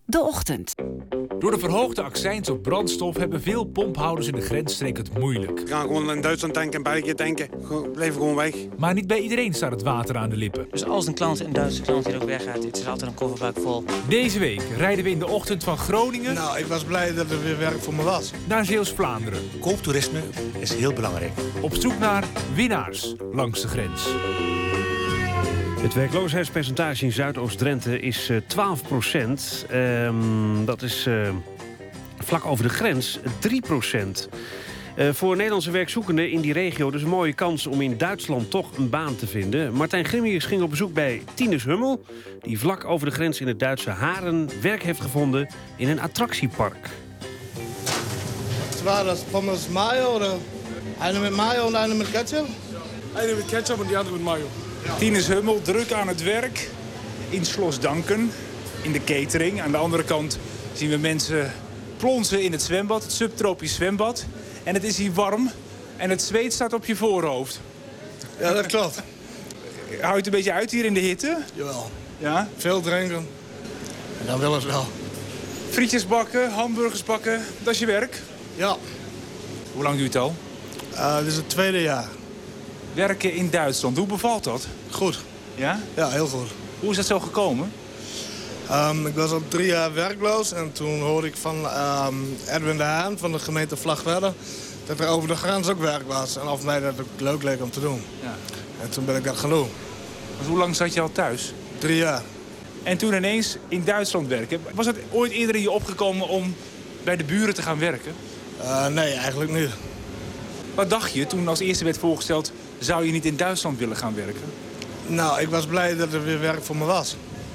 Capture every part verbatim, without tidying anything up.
De Ochtend. Door de verhoogde accijns op brandstof hebben veel pomphouders in de grensstreek het moeilijk. We gaan gewoon in Duitsland tanken, in België tanken. Gewoon, blijven gewoon weg. Maar niet bij iedereen staat het water aan de lippen. Dus als een klant, een Duitse klant hier ook weggaat, het is altijd een kofferbak vol. Deze week rijden we in de ochtend van Groningen... Nou, ik was blij dat er weer werk voor me was. ...naar Zeeuws-Vlaanderen. Kooptoerisme is heel belangrijk. Op zoek naar winnaars langs de grens. Het werkloosheidspercentage in Zuidoost-Drenthe is uh, twaalf procent. Um, dat is uh, vlak over de grens drie procent. Uh, voor Nederlandse werkzoekenden in die regio dus een mooie kans om in Duitsland toch een baan te vinden. Martijn Grimius ging op bezoek bij Tinus Hummel, die vlak over de grens in het Duitse Haren werk heeft gevonden in een attractiepark. Het waren dat pommes mayo, oder? Eine met mayo en eine met ketchup? Eine met ketchup en die andere met mayo. Tinus Hummel druk aan het werk in Slosdanken, in de catering. Aan de andere kant zien we mensen plonsen in het zwembad, het subtropisch zwembad. En het is hier warm en het zweet staat op je voorhoofd. Ja, dat klopt. Hou je het een beetje uit hier in de hitte? Jawel. Ja? Veel drinken. En dan wil het wel. Frietjes bakken, hamburgers bakken, dat is je werk? Ja. Hoe lang duurt het al? Uh, dit is het tweede jaar. Werken in Duitsland, hoe bevalt dat? Goed. Ja? Ja, heel goed. Hoe is dat zo gekomen? Um, ik was al drie jaar werkloos en toen hoorde ik van um, Edwin de Haan van de gemeente Vlagtwedde dat er over de grens ook werk was. En of mij dat ook leuk leek om te doen. Ja. En toen ben ik dat gaan doen. Want hoe lang zat je al thuis? Drie jaar. En toen ineens in Duitsland werken. Was het ooit eerder in je opgekomen om bij de buren te gaan werken? Uh, nee, eigenlijk niet. Wat dacht je toen als eerste werd voorgesteld, zou je niet in Duitsland willen gaan werken? Nou, ik was blij dat er weer werk voor me was.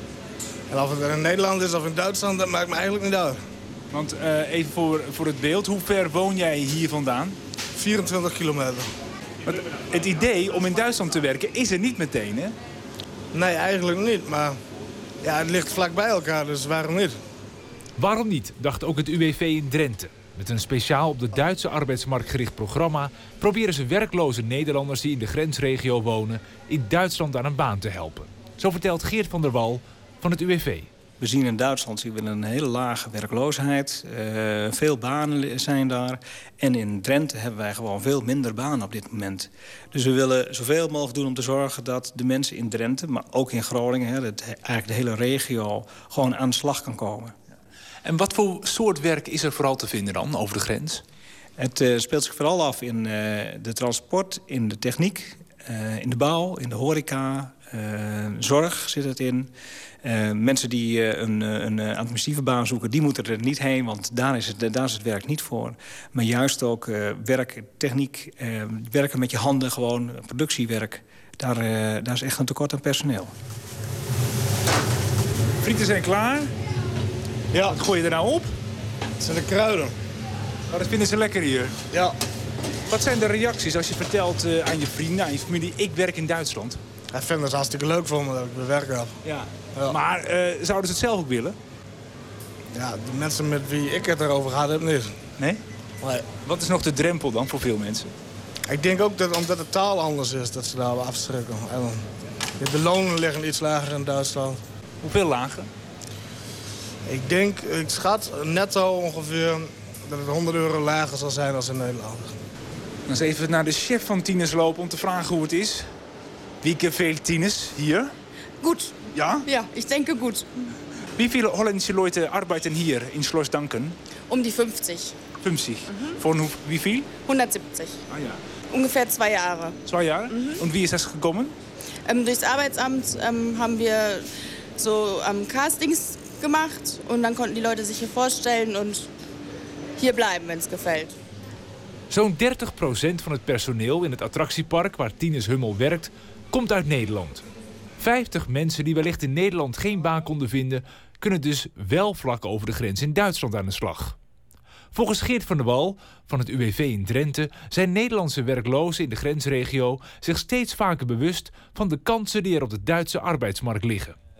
En of het er in Nederland is of in Duitsland, dat maakt me eigenlijk niet uit. Want uh, even voor, voor het beeld, hoe ver woon jij hier vandaan? vierentwintig kilometer. Want het idee om in Duitsland te werken is er niet meteen, hè? Nee, eigenlijk niet, maar ja, het ligt vlak bij elkaar, dus waarom niet? Waarom niet, dacht ook het U W V in Drenthe. Met een speciaal op de Duitse arbeidsmarkt gericht programma proberen ze werkloze Nederlanders die in de grensregio wonen in Duitsland aan een baan te helpen. Zo vertelt Geert van der Wal van het U W V. We zien in Duitsland zien we een hele lage werkloosheid. Uh, veel banen zijn daar. En in Drenthe hebben wij gewoon veel minder banen op dit moment. Dus we willen zoveel mogelijk doen om te zorgen dat de mensen in Drenthe, maar ook in Groningen, hè, het, eigenlijk de hele regio, gewoon aan de slag kan komen. En wat voor soort werk is er vooral te vinden dan over de grens? Het uh, speelt zich vooral af in uh, de transport, in de techniek, uh, in de bouw, in de horeca, uh, zorg zit het in. Uh, mensen die uh, een, een administratieve baan zoeken, die moeten er niet heen, want daar is het, daar is het werk niet voor. Maar juist ook uh, werk, techniek, uh, werken met je handen, gewoon productiewerk, daar, uh, daar is echt een tekort aan personeel. Frieten zijn klaar. Ja. Wat gooi je er nou op? Het zijn de kruiden. Oh, dat vinden ze lekker hier. Ja. Wat zijn de reacties als je vertelt uh, aan je vrienden, aan je familie, ik werk in Duitsland? Ik vind het hartstikke leuk voor me dat ik weer werk heb. Ja. Ja. Maar uh, zouden ze het zelf ook willen? Ja, de mensen met wie ik het erover ga, heb niet. Nee? Nee. Wat is nog de drempel dan voor veel mensen? Ik denk ook dat omdat de taal anders is, dat ze daar wel afschrikken. En de lonen liggen iets lager in Duitsland. Hoeveel lager? Ik denk, ik schat netto ongeveer dat het honderd euro lager zal zijn als in Nederland. Dan eens even naar de chef van Tinus lopen om te vragen hoe het is. Wie gefällt Tinus hier? Gut. Ja? Ja, ich denke gut. Wie viele holländische Leute arbeiten hier in Slosdanken? Um die fünfzig. fünfzig. Mhm. Von wie viel? hundertsiebzig. Ah ja. Ungefähr zwei Jahre. Zwei Jahre? Mhm. Und wie ist das gekommen? Ähm, durchs Arbeitsamt ähm, haben wir so ähm, Castings gemacht und dann konnten die Leute sich hier vorstellen und hier bleiben, wenn es gefällt. Zo'n dertig procent van het personeel in het attractiepark waar Tinus Hummel werkt, komt uit Nederland. vijftig mensen die wellicht in Nederland geen baan konden vinden, kunnen dus wel vlak over de grens in Duitsland aan de slag. Volgens Geert van der Wal van het U W V in Drenthe zijn Nederlandse werklozen in de grensregio zich steeds vaker bewust van de kansen die er op de Duitse arbeidsmarkt liggen.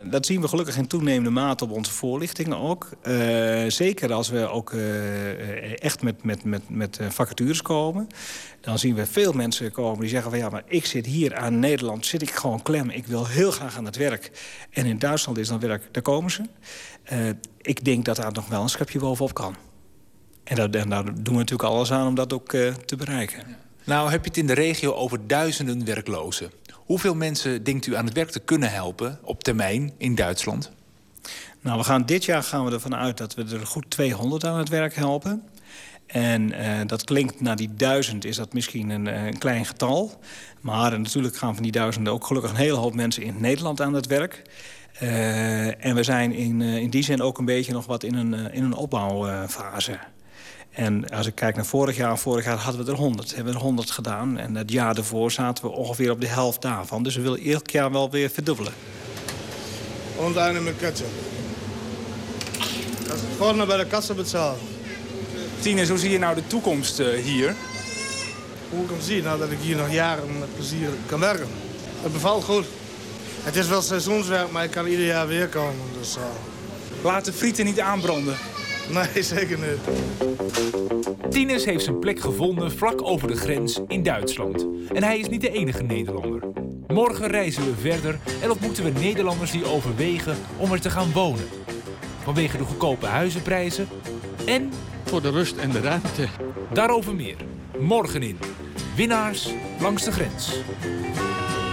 Dat zien we gelukkig in toenemende mate op onze voorlichtingen ook. Uh, zeker als we ook uh, echt met, met, met, met vacatures komen. Dan zien we veel mensen komen die zeggen van ja, maar ik zit hier aan Nederland, zit ik gewoon klem. Ik wil heel graag aan het werk. En in Duitsland is dan werk, daar komen ze. Uh, ik denk dat daar nog wel een schepje bovenop kan. En daar, en daar doen we natuurlijk alles aan om dat ook uh, te bereiken. Nou heb je het in de regio over duizenden werklozen. Hoeveel mensen denkt u aan het werk te kunnen helpen op termijn in Duitsland? Nou, we gaan, dit jaar gaan we ervan uit dat we er goed tweehonderd aan het werk helpen. En uh, dat klinkt, na die duizend is dat misschien een, een klein getal. Maar uh, natuurlijk gaan van die duizenden ook gelukkig een hele hoop mensen in Nederland aan het werk. Uh, en we zijn in, uh, in die zin ook een beetje nog wat in een, uh, in een opbouwfase. Uh, En als ik kijk naar vorig jaar, vorig jaar hadden we er honderd. Hebben we er honderd gedaan. En het jaar daarvoor zaten we ongeveer op de helft daarvan. Dus we willen elk jaar wel weer verdubbelen. En eine met ketchup. Dat is gewoon bij de kassa betalen. Tinus, hoe zie je nou de toekomst uh, hier? Hoe ik hem zie? Nou, dat ik hier nog jaren met plezier kan werken. Het bevalt goed. Het is wel seizoenswerk, maar ik kan ieder jaar weer komen. Dus, uh... Laat de frieten niet aanbranden. Nee, zeker niet. Tinus heeft zijn plek gevonden vlak over de grens in Duitsland. En hij is niet de enige Nederlander. Morgen reizen we verder en ontmoeten we Nederlanders die overwegen om er te gaan wonen. Vanwege de goedkope huizenprijzen en... voor de rust en de ruimte. Daarover meer. Morgen in Winnaars langs de grens.